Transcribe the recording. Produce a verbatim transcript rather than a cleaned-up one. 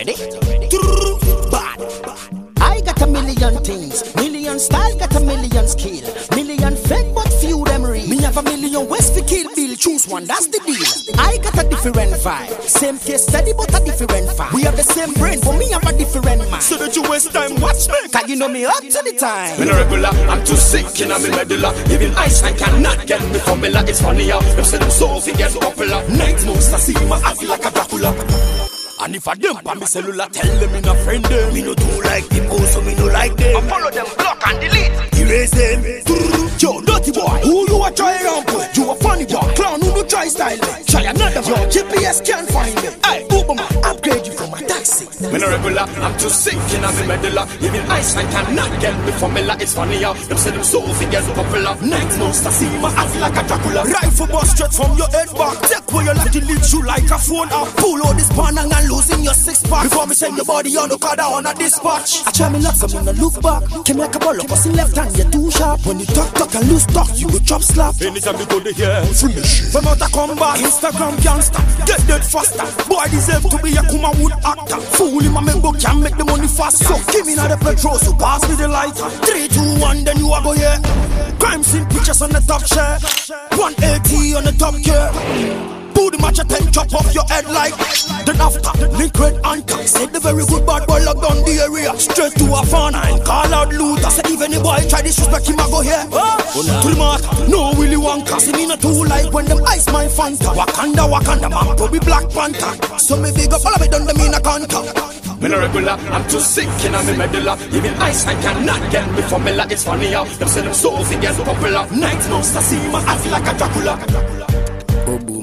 ready? Bad. I got a million things, million style, got a million skill, million fake but few them real. Me have a million ways to kill Bill, choose one, that's the deal. I got a different vibe, same case study but a different vibe. We have the same brain, but me have a different mind. So that you waste time, watch me, cause you know me up to the time. Me no regular, I'm too sick in a me medulla. Even Einstein cannot get me formula. It's funny how them say them so fi get popular. Night moves, I see my act like a Dracula. And if I dump on me cellular, tell them me no friend them. Me no do like them, also me no like them. I follow them, block and delete. Erase them. Yo, dirty boy, who you a try around with? You a funny boy, clown who do try style me. Try another one, G P S can't find me. Hey, Uber man, upgrade you from a taxi. Me no regular, I'm too sick in a me medulla. Even Einstein cannot get me formula. It's funny how them say them so fi get popular. Night moves, I see my act like a Dracula. Rifle bust straight from your head back. Take where you like to lead you like a phone up. Pull out this pan and losing your six pack. Before me send your body on the car down on a dispatch. I try me luck, so me no look back. Came like a ball up, in left hand, you're too sharp. When you talk, talk and lose talk, you go chop slap. Anytime you go to here, finish. From out a combat, Instagram gangster, get dead faster. Boy deserve to be a Kuma Wood actor. Fool him, a member can make the money fast. So give me now the petrol, so pass me the lighter. Three, two, one, then you a go here. Crime scene pictures on the top share. one eighty on the top gear. Do the match a ten, chop off your head like. Then after, liquid anti. Said the very good bad boy lock down the area. Straight to a fan and call out loot. I said even the boy try disrespect him, I go here. Oh, to the mark, no Willy Wonka. See me not too like when them ice my Fanta. Wakanda, Wakanda, man, probably Black Panther. So me big up all of it done them in a contact. Me no regular, I'm too sick in a me medulla. Even Einstein cannot get me formula. It's funny how them say them so fi get popular. Night moves, I see my act like a Dracula. Oh boy.